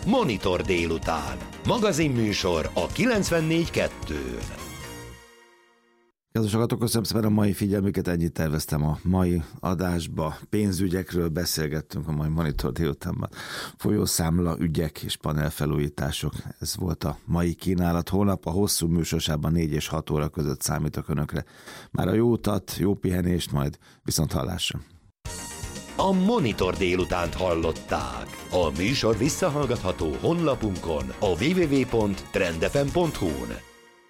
Monitor délután. Magazinműsor a 94.2-n. Kedves hallgatók, köszönöm szépen a mai figyelmüket, ennyit terveztem a mai adásba. Pénzügyekről beszélgettünk a mai Monitor délutánban. Folyószámla ügyek és panelfelújítások. Ez volt a mai kínálat. Holnap a hosszú műsorsában 4 és 6 óra között számítok önökre. Már a jó utat, jó pihenést, majd viszont hallásra. A Monitor délutánt hallották. A műsor visszahallgatható honlapunkon, a www.trendfm.hu-n.